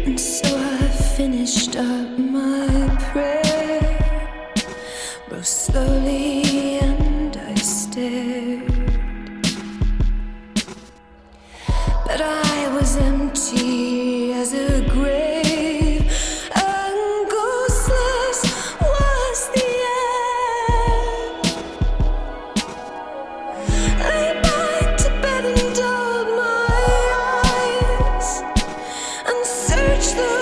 And so I finished up my prayer, rose slowly and I stared. But I was empty as a grave, and ghostless was the air. Lay back to bed and dulled my eyes, and searched the